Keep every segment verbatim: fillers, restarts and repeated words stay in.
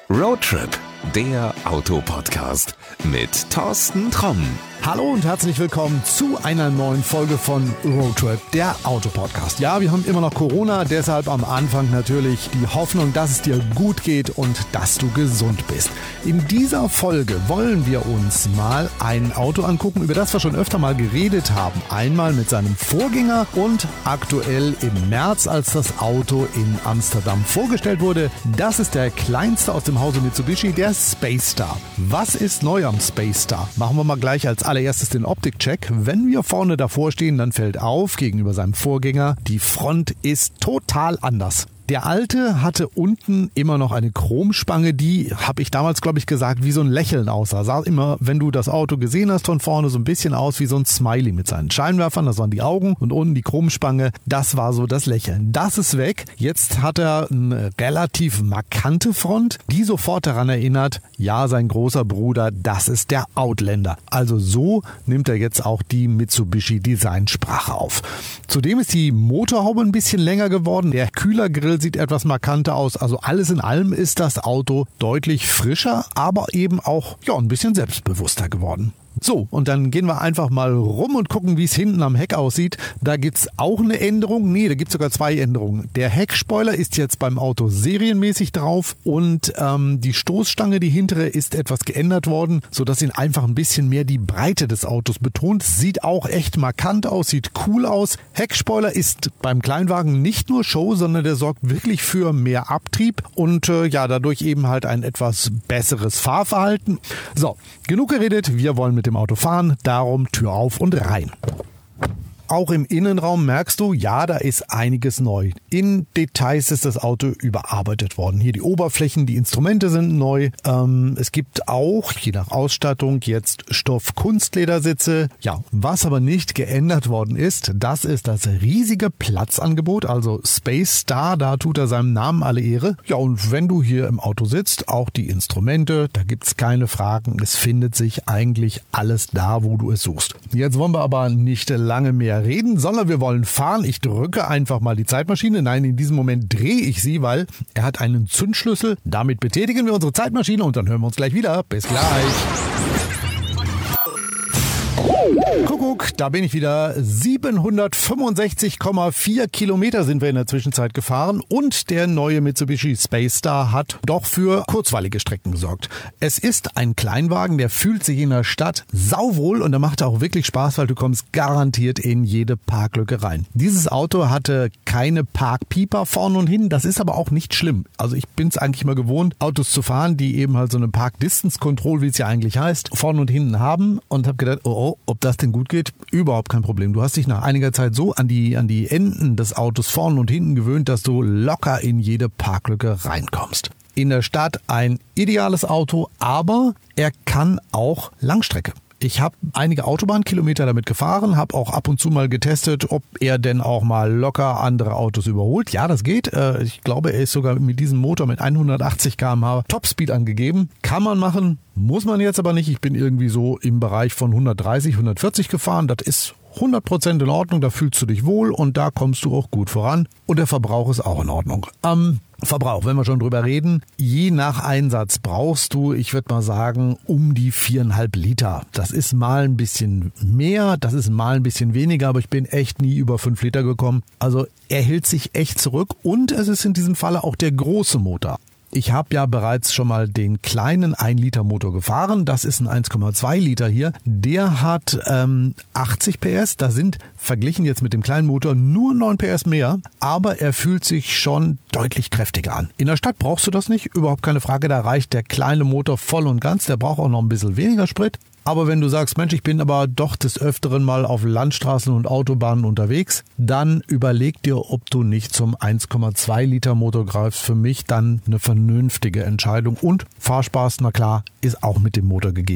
Roadtrip, der Autopodcast mit Thorsten Tromm. Hallo und herzlich willkommen zu einer neuen Folge von Roadtrip, der Autopodcast. Ja, wir haben immer noch Corona, deshalb am Anfang natürlich die Hoffnung, dass es dir gut geht und dass du gesund bist. In dieser Folge wollen wir uns mal ein Auto angucken, über das wir schon öfter mal geredet haben. Einmal mit seinem Vorgänger und aktuell im März, als das Auto in Amsterdam vorgestellt wurde. Das ist der kleinste aus dem Hause Mitsubishi, der Space Star. Was ist neu am Space Star? Machen wir mal gleich als allererstes den Optikcheck. Wenn wir vorne davor stehen, dann fällt auf, gegenüber seinem Vorgänger, die Front ist total anders. Der alte hatte unten immer noch eine Chromspange, die, habe ich damals, glaube ich, gesagt, wie so ein Lächeln aussah. Sah immer, wenn du das Auto gesehen hast von vorne, so ein bisschen aus wie so ein Smiley mit seinen Scheinwerfern. Das waren die Augen und unten die Chromspange. Das war so das Lächeln. Das ist weg. Jetzt hat er eine relativ markante Front, die sofort daran erinnert, ja, sein großer Bruder, das ist der Outlander. Also so nimmt er jetzt auch die Mitsubishi Designsprache auf. Zudem ist die Motorhaube ein bisschen länger geworden. Der Kühlergrill sieht etwas markanter aus. Also alles in allem ist das Auto deutlich frischer, aber eben auch ja, ein bisschen selbstbewusster geworden. So, und dann gehen wir einfach mal rum und gucken, wie es hinten am Heck aussieht. Da gibt's auch eine Änderung. Nee, da gibt's sogar zwei Änderungen. Der Heckspoiler ist jetzt beim Auto serienmäßig drauf und ähm, die Stoßstange, die hintere, ist etwas geändert worden, sodass ihn einfach ein bisschen mehr die Breite des Autos betont. Sieht auch echt markant aus, sieht cool aus. Heckspoiler ist beim Kleinwagen nicht nur Show, sondern der sorgt wirklich für mehr Abtrieb und äh, ja, dadurch eben halt ein etwas besseres Fahrverhalten. So, genug geredet, wir wollen mit dem Auto fahren, darum Tür auf und rein. Auch im Innenraum merkst du, ja, da ist einiges neu. In Details ist das Auto überarbeitet worden. Hier die Oberflächen, die Instrumente sind neu. Ähm, es gibt auch, je nach Ausstattung, jetzt Stoff-Kunstledersitze. Ja, was aber nicht geändert worden ist, das ist das riesige Platzangebot, also Space Star, da tut er seinem Namen alle Ehre. Ja, und wenn du hier im Auto sitzt, auch die Instrumente, da gibt's keine Fragen. Es findet sich eigentlich alles da, wo du es suchst. Jetzt wollen wir aber nicht lange mehr reden, sondern wir wollen fahren. Ich drücke einfach mal die Zeitmaschine. Nein, in diesem Moment drehe ich sie, weil er hat einen Zündschlüssel. Damit betätigen wir unsere Zeitmaschine und dann hören wir uns gleich wieder. Bis gleich. Kuckuck, da bin ich wieder. siebenhundertfünfundsechzig Komma vier Kilometer sind wir in der Zwischenzeit gefahren und der neue Mitsubishi Space Star hat doch für kurzweilige Strecken gesorgt. Es ist ein Kleinwagen, der fühlt sich in der Stadt sauwohl und der macht auch wirklich Spaß, weil du kommst garantiert in jede Parklücke rein. Dieses Auto hatte keine Parkpieper vorne und hinten, das ist aber auch nicht schlimm. Also ich bin es eigentlich mal gewohnt, Autos zu fahren, die eben halt so eine Park-Distance-Control, wie es ja eigentlich heißt, vorne und hinten haben und habe gedacht, oh, oh, ob das denn gut geht, überhaupt kein Problem. Du hast dich nach einiger Zeit so an die, an die Enden des Autos vorne und hinten gewöhnt, dass du locker in jede Parklücke reinkommst. In der Stadt ein ideales Auto, aber er kann auch Langstrecke. Ich habe einige Autobahnkilometer damit gefahren, habe auch ab und zu mal getestet, ob er denn auch mal locker andere Autos überholt. Ja, das geht. Ich glaube, er ist sogar mit diesem Motor mit hundertachtzig Kilometer pro Stunde Topspeed angegeben. Kann man machen, muss man jetzt aber nicht. Ich bin irgendwie so im Bereich von hundertdreißig, hundertvierzig gefahren. Das ist hundert Prozent in Ordnung, da fühlst du dich wohl und da kommst du auch gut voran. Und der Verbrauch ist auch in Ordnung. Ähm, Verbrauch, wenn wir schon drüber reden, je nach Einsatz brauchst du, ich würde mal sagen, um die viereinhalb Liter. Das ist mal ein bisschen mehr, das ist mal ein bisschen weniger, aber ich bin echt nie über fünf Liter gekommen. Also er hält sich echt zurück und es ist in diesem Falle auch der große Motor. Ich habe ja bereits schon mal den kleinen ein Liter Motor gefahren. Das ist ein eins Komma zwei Liter hier. Der hat ähm, achtzig P S. Da sind verglichen jetzt mit dem kleinen Motor nur neun P S mehr. Aber er fühlt sich schon deutlich kräftiger an. In der Stadt brauchst du das nicht. Überhaupt keine Frage. Da reicht der kleine Motor voll und ganz. Der braucht auch noch ein bisschen weniger Sprit. Aber wenn du sagst, Mensch, ich bin aber doch des Öfteren mal auf Landstraßen und Autobahnen unterwegs, dann überleg dir, ob du nicht zum eins Komma zwei Liter Motor greifst. Für mich dann eine vernünftige Entscheidung. Und Fahrspaß, na klar, ist auch mit dem Motor gegeben.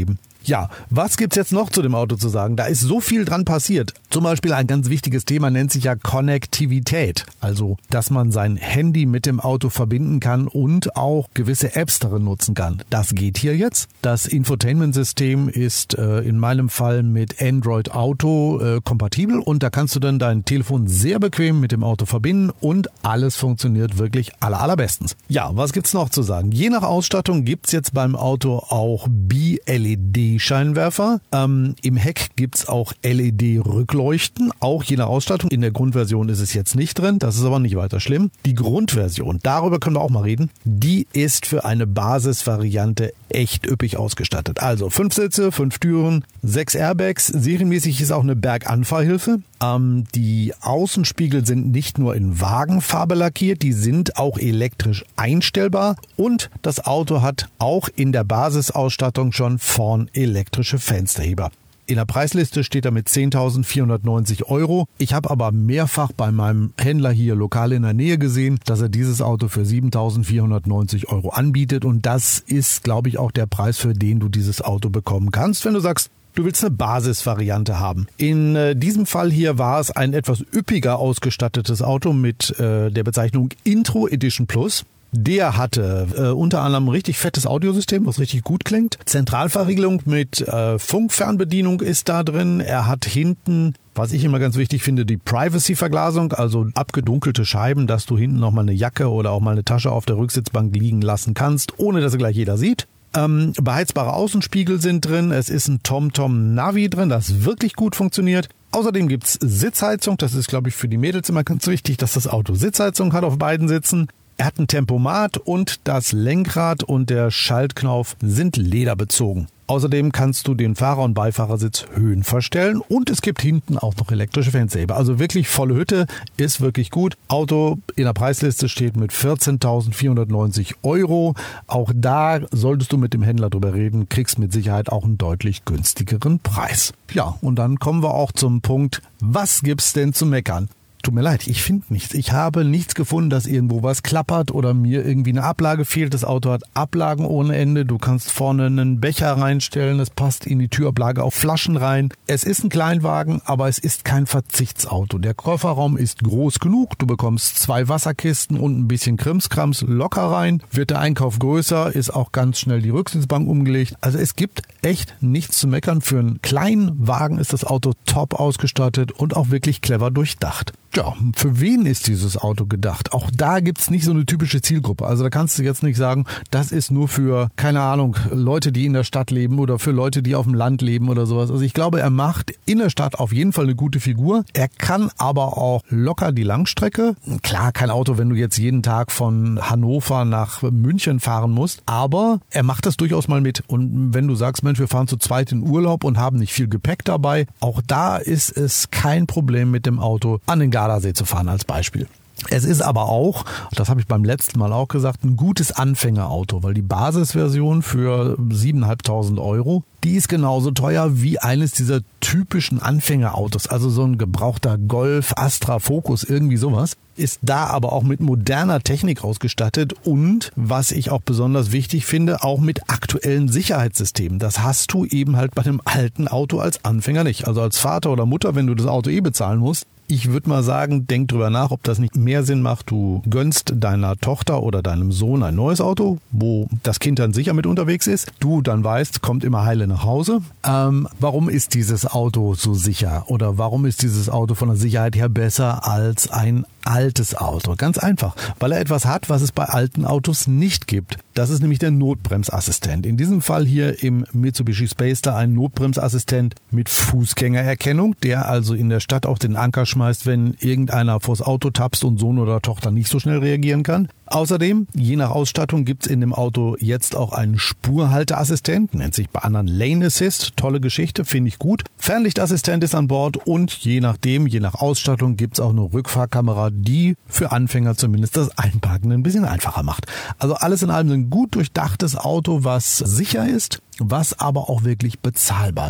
Ja, was gibt's jetzt noch zu dem Auto zu sagen? Da ist so viel dran passiert. Zum Beispiel ein ganz wichtiges Thema nennt sich ja Konnektivität. Also, dass man sein Handy mit dem Auto verbinden kann und auch gewisse Apps darin nutzen kann. Das geht hier jetzt. Das Infotainment-System ist äh, in meinem Fall mit Android Auto äh, kompatibel und da kannst du dann dein Telefon sehr bequem mit dem Auto verbinden und alles funktioniert wirklich aller allerbestens. Ja, was gibt's noch zu sagen? Je nach Ausstattung gibt's jetzt beim Auto auch B-L E D-Scheinwerfer. Ähm, im Heck gibt's auch L E D-Rückleuchten, auch je nach Ausstattung. In der Grundversion ist es jetzt nicht drin, das ist aber nicht weiter schlimm. Die Grundversion, darüber können wir auch mal reden, die ist für eine Basisvariante echt üppig ausgestattet. Also fünf Sitze, fünf Türen, sechs Airbags. Serienmäßig ist auch eine Berganfahrhilfe. Ähm, die Außenspiegel sind nicht nur in Wagenfarbe lackiert, die sind auch elektrisch einstellbar und das Auto hat auch in der Basisausstattung schon vorn elektrische Fensterheber. In der Preisliste steht er mit zehntausendvierhundertneunzig Euro. Ich habe aber mehrfach bei meinem Händler hier lokal in der Nähe gesehen, dass er dieses Auto für siebentausendvierhundertneunzig Euro anbietet. Und das ist, glaube ich, auch der Preis, für den du dieses Auto bekommen kannst, wenn du sagst, du willst eine Basisvariante haben. In äh, diesem Fall hier war es ein etwas üppiger ausgestattetes Auto mit äh, der Bezeichnung Intro Edition Plus. Der hatte äh, unter anderem ein richtig fettes Audiosystem, was richtig gut klingt. Zentralverriegelung mit äh, Funkfernbedienung ist da drin. Er hat hinten, was ich immer ganz wichtig finde, die Privacy-Verglasung, also abgedunkelte Scheiben, dass du hinten nochmal eine Jacke oder auch mal eine Tasche auf der Rücksitzbank liegen lassen kannst, ohne dass sie gleich jeder sieht. Ähm, beheizbare Außenspiegel sind drin. Es ist ein TomTom Navi drin, das wirklich gut funktioniert. Außerdem gibt's Sitzheizung. Das ist, glaube ich, für die Mädels immer ganz wichtig, dass das Auto Sitzheizung hat auf beiden Sitzen. Er hat ein Tempomat und das Lenkrad und der Schaltknauf sind lederbezogen. Außerdem kannst du den Fahrer- und Beifahrersitz Höhen verstellen und es gibt hinten auch noch elektrische Fensterheber. Also wirklich volle Hütte, ist wirklich gut. Auto in der Preisliste steht mit vierzehntausendvierhundertneunzig Euro. Auch da solltest du mit dem Händler drüber reden, kriegst mit Sicherheit auch einen deutlich günstigeren Preis. Ja, und dann kommen wir auch zum Punkt, was gibt's denn zu meckern? Tut mir leid, ich finde nichts. Ich habe nichts gefunden, dass irgendwo was klappert oder mir irgendwie eine Ablage fehlt. Das Auto hat Ablagen ohne Ende. Du kannst vorne einen Becher reinstellen. Es passt in die Türablage auf Flaschen rein. Es ist ein Kleinwagen, aber es ist kein Verzichtsauto. Der Kofferraum ist groß genug. Du bekommst zwei Wasserkisten und ein bisschen Krimskrams locker rein. Wird der Einkauf größer, ist auch ganz schnell die Rücksitzbank umgelegt. Also es gibt echt nichts zu meckern. Für einen kleinen Wagen ist das Auto top ausgestattet und auch wirklich clever durchdacht. Ja, für wen ist dieses Auto gedacht? Auch da gibt's nicht so eine typische Zielgruppe. Also da kannst du jetzt nicht sagen, das ist nur für, keine Ahnung, Leute, die in der Stadt leben oder für Leute, die auf dem Land leben oder sowas. Also ich glaube, er macht in der Stadt auf jeden Fall eine gute Figur. Er kann aber auch locker die Langstrecke. Klar, kein Auto, wenn du jetzt jeden Tag von Hannover nach München fahren musst. Aber er macht das durchaus mal mit. Und wenn du sagst, Mensch, wir fahren zu zweit in Urlaub und haben nicht viel Gepäck dabei, auch da ist es kein Problem mit dem Auto an den Gardasee zu fahren als Beispiel. Es ist aber auch, das habe ich beim letzten Mal auch gesagt, ein gutes Anfängerauto, weil die Basisversion für siebentausendfünfhundert Euro, die ist genauso teuer wie eines dieser typischen Anfängerautos, also so ein gebrauchter Golf, Astra, Focus, irgendwie sowas, ist da aber auch mit moderner Technik ausgestattet und, was ich auch besonders wichtig finde, auch mit aktuellen Sicherheitssystemen. Das hast du eben halt bei einem alten Auto als Anfänger nicht. Also als Vater oder Mutter, wenn du das Auto eh bezahlen musst, ich würde mal sagen, denk drüber nach, ob das nicht mehr Sinn macht. Du gönnst deiner Tochter oder deinem Sohn ein neues Auto, wo das Kind dann sicher mit unterwegs ist. Du dann weißt, kommt immer heile nach Hause. Ähm, warum ist dieses Auto so sicher? Oder warum ist dieses Auto von der Sicherheit her besser als ein altes Auto? Ganz einfach, weil er etwas hat, was es bei alten Autos nicht gibt. Das ist nämlich der Notbremsassistent. In diesem Fall hier im Mitsubishi Spacer ein Notbremsassistent mit Fußgängererkennung, der also in der Stadt auch den Anker schmeißt, wenn irgendeiner vors Auto tapst und Sohn oder Tochter nicht so schnell reagieren kann. Außerdem, je nach Ausstattung, gibt's in dem Auto jetzt auch einen Spurhalteassistent, nennt sich bei anderen Lane Assist, tolle Geschichte, finde ich gut. Fernlichtassistent ist an Bord und je nachdem, je nach Ausstattung gibt's auch eine Rückfahrkamera, die für Anfänger zumindest das Einparken ein bisschen einfacher macht. Also alles in allem ein gut durchdachtes Auto, was sicher ist, was aber auch wirklich bezahlbar ist.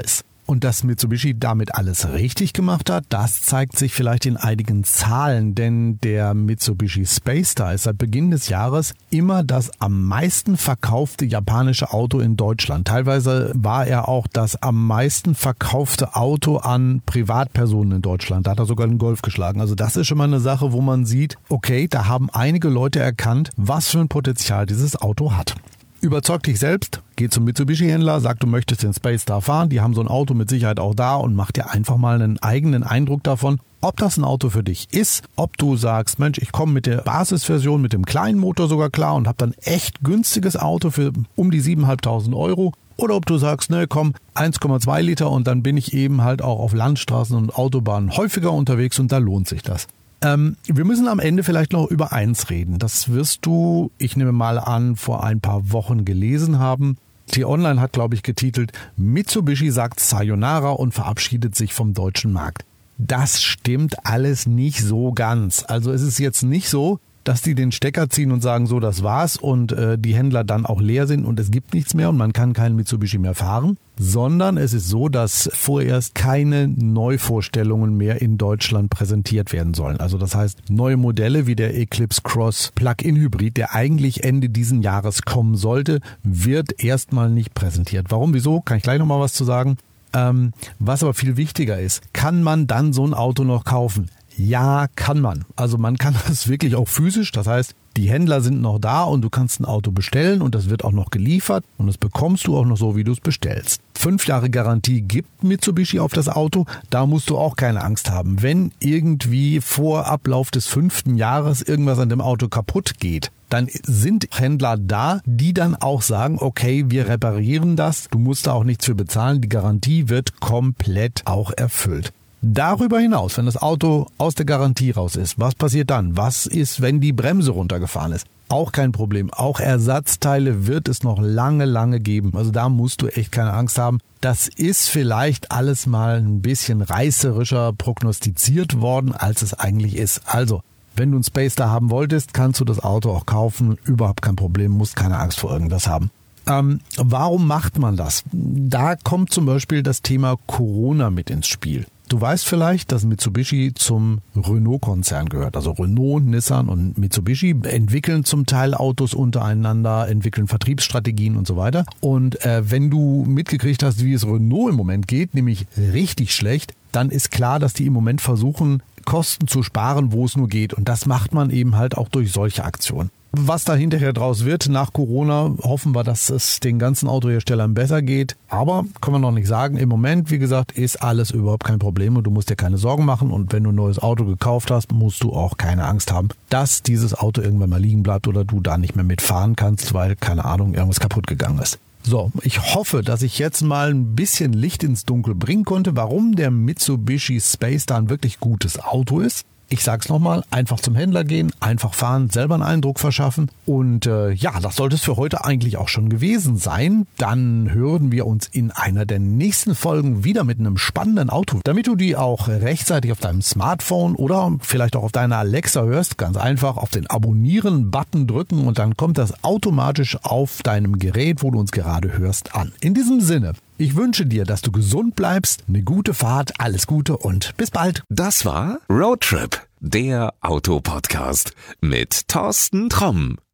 Und dass Mitsubishi damit alles richtig gemacht hat, das zeigt sich vielleicht in einigen Zahlen, denn der Mitsubishi Speystar ist seit Beginn des Jahres immer das am meisten verkaufte japanische Auto in Deutschland. Teilweise war er auch das am meisten verkaufte Auto an Privatpersonen in Deutschland. Da hat er sogar den Golf geschlagen. Also das ist schon mal eine Sache, wo man sieht, okay, da haben einige Leute erkannt, was für ein Potenzial dieses Auto hat. Überzeug dich selbst, geh zum Mitsubishi-Händler, sag, du möchtest den Speystar fahren. Die haben so ein Auto mit Sicherheit auch da und mach dir einfach mal einen eigenen Eindruck davon, ob das ein Auto für dich ist, ob du sagst, Mensch, ich komme mit der Basisversion, mit dem kleinen Motor sogar klar und habe dann echt günstiges Auto für um die siebentausendfünfhundert Euro. Oder ob du sagst, ne, komm, eins Komma zwei Liter und dann bin ich eben halt auch auf Landstraßen und Autobahnen häufiger unterwegs und da lohnt sich das. Ähm, wir müssen am Ende vielleicht noch über eins reden. Das wirst du, ich nehme mal an, vor ein paar Wochen gelesen haben. T-Online hat, glaube ich, getitelt, Mitsubishi sagt Sayonara und verabschiedet sich vom deutschen Markt. Das stimmt alles nicht so ganz. Also es ist jetzt nicht so, dass die den Stecker ziehen und sagen, so, das war's und äh, die Händler dann auch leer sind und es gibt nichts mehr und man kann keinen Mitsubishi mehr fahren, sondern es ist so, dass vorerst keine Neuvorstellungen mehr in Deutschland präsentiert werden sollen. Also das heißt, neue Modelle wie der Eclipse Cross Plug-in Hybrid, der eigentlich Ende diesen Jahres kommen sollte, wird erstmal nicht präsentiert. Warum, wieso? Kann ich gleich nochmal was zu sagen. Ähm, was aber viel wichtiger ist, kann man dann so ein Auto noch kaufen? Ja, kann man. Also man kann das wirklich auch physisch. Das heißt, die Händler sind noch da und du kannst ein Auto bestellen und das wird auch noch geliefert und das bekommst du auch noch so, wie du es bestellst. Fünf Jahre Garantie gibt Mitsubishi auf das Auto. Da musst du auch keine Angst haben. Wenn irgendwie vor Ablauf des fünften Jahres irgendwas an dem Auto kaputt geht, dann sind Händler da, die dann auch sagen, okay, wir reparieren das. Du musst da auch nichts für bezahlen. Die Garantie wird komplett auch erfüllt. Darüber hinaus, wenn das Auto aus der Garantie raus ist, was passiert dann? Was ist, wenn die Bremse runtergefahren ist? Auch kein Problem. Auch Ersatzteile wird es noch lange, lange geben. Also da musst du echt keine Angst haben. Das ist vielleicht alles mal ein bisschen reißerischer prognostiziert worden, als es eigentlich ist. Also, wenn du einen Speystar haben wolltest, kannst du das Auto auch kaufen. Überhaupt kein Problem, musst keine Angst vor irgendwas haben. Ähm, warum macht man das? Da kommt zum Beispiel das Thema Corona mit ins Spiel. Du weißt vielleicht, dass Mitsubishi zum Renault-Konzern gehört. Also Renault, Nissan und Mitsubishi entwickeln zum Teil Autos untereinander, entwickeln Vertriebsstrategien und so weiter. Und äh, wenn du mitgekriegt hast, wie es Renault im Moment geht, nämlich richtig schlecht, dann ist klar, dass die im Moment versuchen, Kosten zu sparen, wo es nur geht. Und das macht man eben halt auch durch solche Aktionen. Was da hinterher draus wird, nach Corona, hoffen wir, dass es den ganzen Autoherstellern besser geht. Aber können wir noch nicht sagen. Im Moment, wie gesagt, ist alles überhaupt kein Problem und du musst dir keine Sorgen machen. Und wenn du ein neues Auto gekauft hast, musst du auch keine Angst haben, dass dieses Auto irgendwann mal liegen bleibt oder du da nicht mehr mitfahren kannst, weil, keine Ahnung, irgendwas kaputt gegangen ist. So, ich hoffe, dass ich jetzt mal ein bisschen Licht ins Dunkel bringen konnte, warum der Mitsubishi Speystar ein wirklich gutes Auto ist. Ich sag's nochmal, einfach zum Händler gehen, einfach fahren, selber einen Eindruck verschaffen. Und äh, ja, das sollte es für heute eigentlich auch schon gewesen sein. Dann hören wir uns in einer der nächsten Folgen wieder mit einem spannenden Auto. Damit du die auch rechtzeitig auf deinem Smartphone oder vielleicht auch auf deiner Alexa hörst, ganz einfach auf den Abonnieren-Button drücken und dann kommt das automatisch auf deinem Gerät, wo du uns gerade hörst, an. In diesem Sinne, ich wünsche dir, dass du gesund bleibst, eine gute Fahrt, alles Gute und bis bald. Das war Roadtrip, der Autopodcast mit Thorsten Tromm.